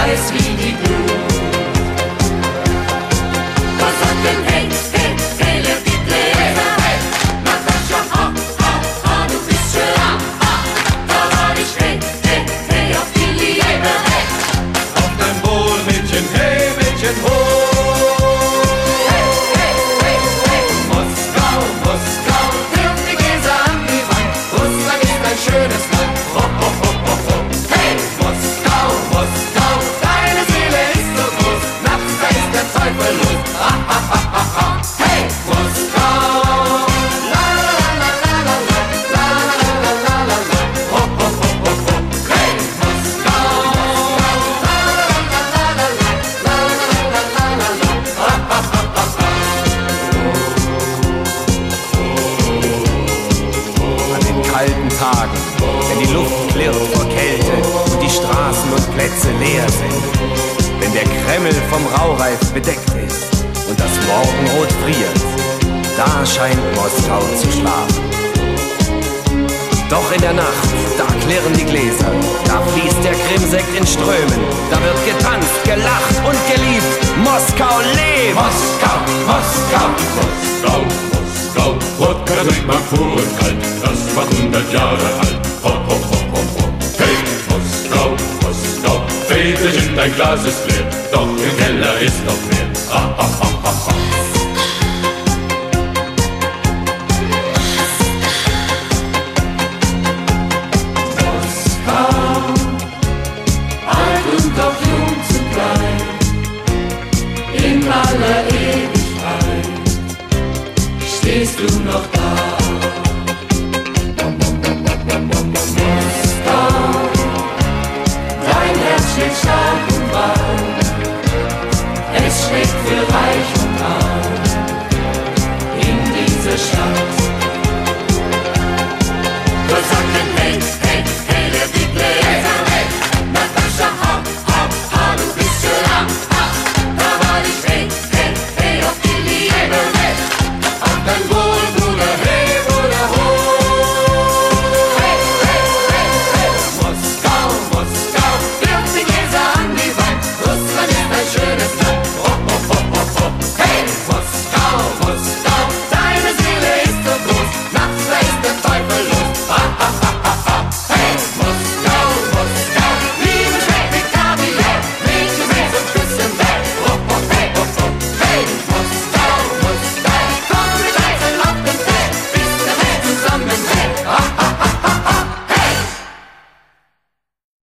heiß wie die Glut. Was sagt denn hey, hey, hey, left die Gläser? Hey, Natascha, du bist schön. Da war ich hey, hey, hey, auf die Liebe. Hey, auf dein Wohl, Mädchen, hey, Mädchen, ho. hey, hey, hey, hey, Moskau, Moskau, wirf die Gläser an die Wand. Russland ist ein schönes Land. Ho, ho, ho, ho, ho. Hey, Moskau, Moskau, deine Seele ist so groß. Nachts, da ist der Teufel los. Ha, ha, ha, ha, ha. Hey, Moskau, la la la la la la la la la la la la. Ho, ho, ho, ho, ho. Hey, Moskau, la la la la la la la la la la la. Ha, ha, ha, ha, ha. An den kalten Tagen, wenn die Luft klirrt vor Kälte und die Straßen und Plätze leer sind, wenn der Kreml vom Raureif bedeckt ist und das Morgenrot friert, da scheint Moskau zu schlafen. Doch in der Nacht, da klirren die Gläser, da fließt der Krimsekt in Strömen, da wird getanzt, gelacht und geliebt. Moskau lebt! Moskau, Moskau, Moskau, Moskau. Wodka trinkt man pur und kalt, das war 100 Jahre alt. Ho, ho, ho, ho, ho. Hey, Moskau, Moskau, Väterchen, dein Glas ist leer, doch im Keller ist noch mehr. Ha, ha, ha, ha, ha. Moskau, alt und doch jung zugleich, in aller Ewigkeit stehst du noch